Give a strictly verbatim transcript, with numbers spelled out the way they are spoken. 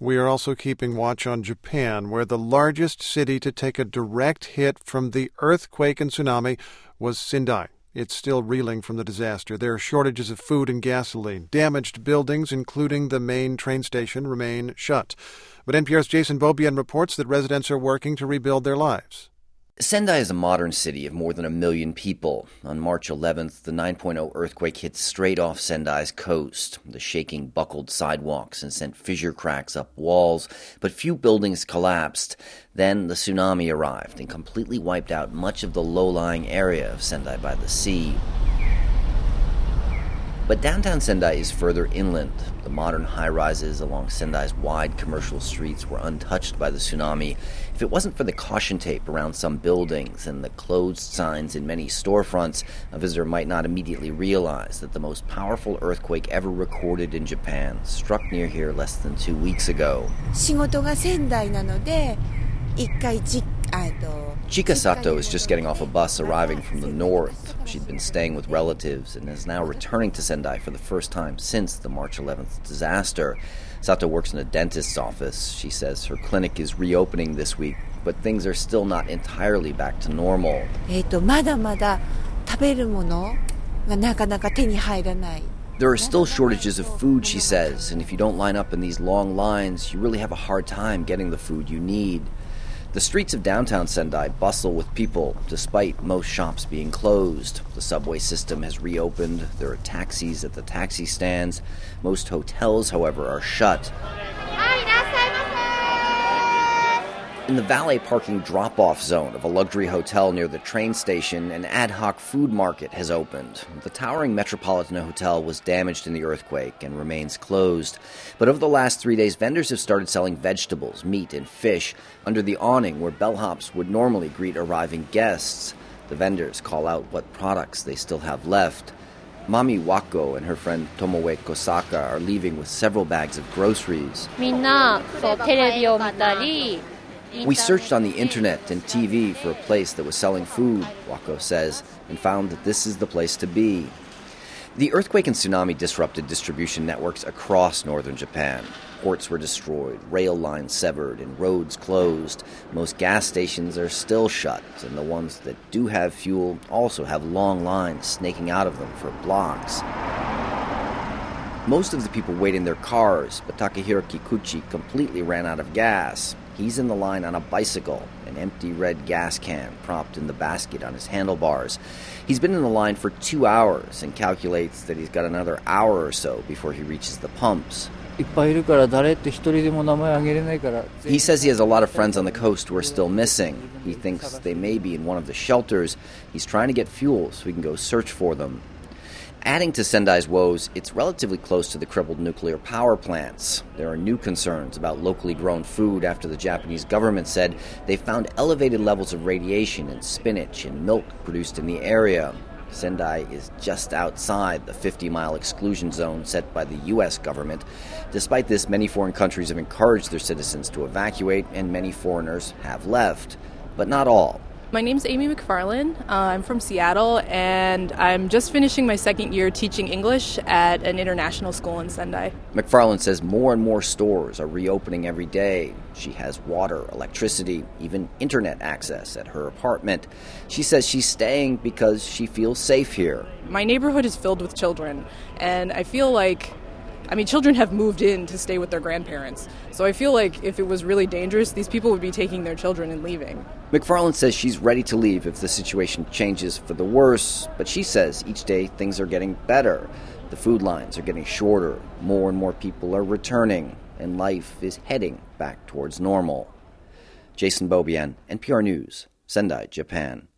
We are also keeping watch on Japan, where the largest city to take a direct hit from the earthquake and tsunami was Sendai. It's still reeling from the disaster. There are shortages of food and gasoline. Damaged buildings, including the main train station, remain shut. But N P R's Jason Beaubien reports that residents are working to rebuild their lives. Sendai is a modern city of more than a million people. On March eleventh, the nine point oh earthquake hit straight off Sendai's coast. The shaking buckled sidewalks and sent fissure cracks up walls, but few buildings collapsed. Then the tsunami arrived and completely wiped out much of the low-lying area of Sendai by the sea. But downtown Sendai is further inland. The modern high-rises along Sendai's wide commercial streets were untouched by the tsunami. If it wasn't for the caution tape around some buildings and the closed signs in many storefronts, a visitor might not immediately realize that the most powerful earthquake ever recorded in Japan struck near here less than two weeks ago. 仕事が仙台なので、一回実 Chika Sato is just getting off a bus arriving from the north. She'd been staying with relatives and is now returning to Sendai for the first time since the March eleventh disaster. Sato works in a dentist's office. She says her clinic is reopening this week, but things are still not entirely back to normal. えっと、まだまだ食べるものがなかなか手に入らない。 There are still shortages of food, she says, and if you don't line up in these long lines, you really have a hard time getting the food you need. The streets of downtown Sendai bustle with people, despite most shops being closed. The subway system has reopened. There are taxis at the taxi stands. Most hotels, however, are shut. In the valet parking drop-off zone of a luxury hotel near the train station, an ad hoc food market has opened. The towering Metropolitan Hotel was damaged in the earthquake and remains closed. But over the last three days, vendors have started selling vegetables, meat, and fish under the awning where bellhops would normally greet arriving guests. The vendors call out what products they still have left. Mami Wako and her friend Tomoe Kosaka are leaving with several bags of groceries. We searched on the internet and T V for a place that was selling food, Wako says, and found that this is the place to be. The earthquake and tsunami disrupted distribution networks across northern Japan. Ports were destroyed, rail lines severed, and roads closed. Most gas stations are still shut, and the ones that do have fuel also have long lines snaking out of them for blocks. Most of the people wait in their cars, but Takahiro Kikuchi completely ran out of gas. He's in the line on a bicycle, an empty red gas can propped in the basket on his handlebars. He's been in the line for two hours and calculates that he's got another hour or so before he reaches the pumps. He says he has a lot of friends on the coast who are still missing. He thinks they may be in one of the shelters. He's trying to get fuel so he can go search for them. Adding to Sendai's woes, it's relatively close to the crippled nuclear power plants. There are new concerns about locally grown food after the Japanese government said they found elevated levels of radiation in spinach and milk produced in the area. Sendai is just outside the fifty-mile exclusion zone set by the U S government. Despite this, many foreign countries have encouraged their citizens to evacuate, and many foreigners have left. But not all. My name's Amy McFarlane. Uh, I'm from Seattle, and I'm just finishing my second year teaching English at an international school in Sendai. McFarlane says more and more stores are reopening every day. She has water, electricity, even internet access at her apartment. She says she's staying because she feels safe here. My neighborhood is filled with children, and I feel like I mean, children have moved in to stay with their grandparents. So I feel like if it was really dangerous, these people would be taking their children and leaving. McFarlane says she's ready to leave if the situation changes for the worse, but she says each day things are getting better. The food lines are getting shorter, more and more people are returning, and life is heading back towards normal. Jason Beaubien, N P R News, Sendai, Japan.